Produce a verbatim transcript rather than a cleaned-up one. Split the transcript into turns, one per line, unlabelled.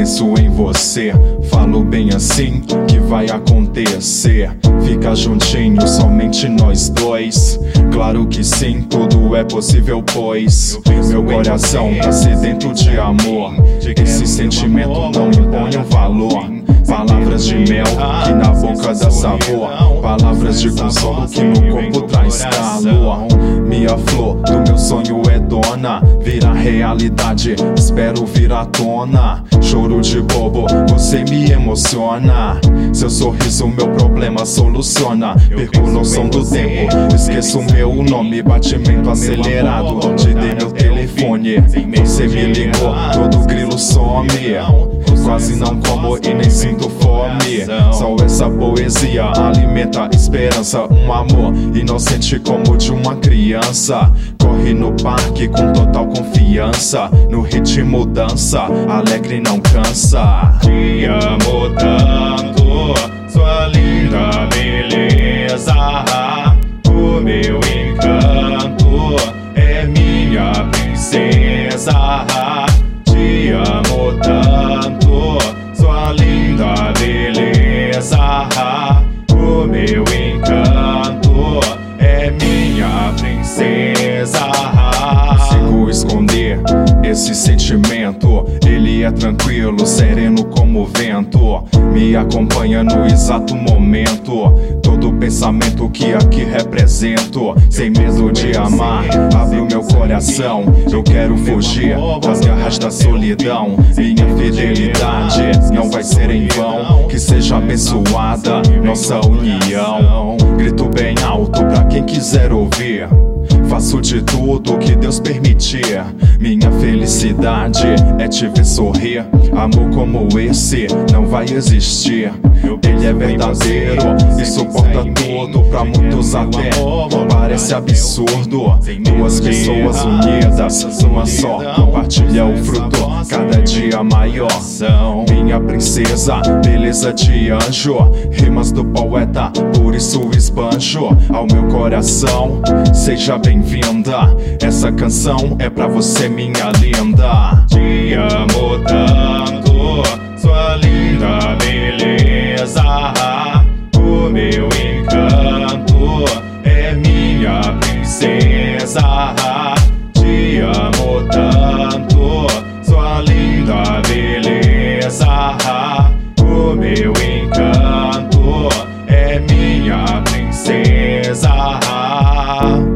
penso em você, falo bem assim que vai acontecer. Fica juntinho, somente nós dois. Claro que sim, tudo é possível, pois meu coração tá sedento de amor. Esse sentimento não impõe um valor. Palavras de mel que na boca dá sabor. Palavras de consolo que no corpo traz calor. Minha flor do meu sonho é dona, vira realidade, espero vir à tona. Choro de bobo, você me emociona. Seu sorriso meu problema soluciona. Perco noção do tempo, esqueço meu nome. Batimento acelerado, te dei meu telefone. Você me ligou, todo grilo some. Quase não como e nem sinto fome. Só essa poesia alimenta esperança. Um amor inocente como de uma criança. Corre no parque com total confiança. No ritmo dança, alegre não cansa.
Te amo tanto, sua linda beleza. O meu encanto é minha princesa. Te amo tanto, sua linda beleza. O meu encanto é minha princesa.
Consigo esconder esse sentimento, ele é tranquilo, sereno como o vento. Me acompanha no exato momento, todo pensamento que aqui represento. Sem medo de amar, abre o meu coração. Eu quero fugir das garras da solidão. Minha fidelidade não vai ser em vão. Que seja abençoada nossa união. Grito bem alto pra quem quiser ouvir. Faço de tudo que Deus permitir. Minha felicidade é te ver sorrir. Amor como esse não vai existir. Ele é verdadeiro e suporta tudo. Pra muitos até parece absurdo. Duas pessoas unidas, uma só, compartilha o fruto cada dia maior. Minha princesa, beleza de anjo. Rimas do poeta, por isso esbanjo ao meu coração. Seja bem-vinda, essa canção é pra você, minha linda.
Te amo tanto, sua linda beleza. O meu encanto é minha princesa. Te amo tanto, sua linda beleza. O meu encanto é minha princesa.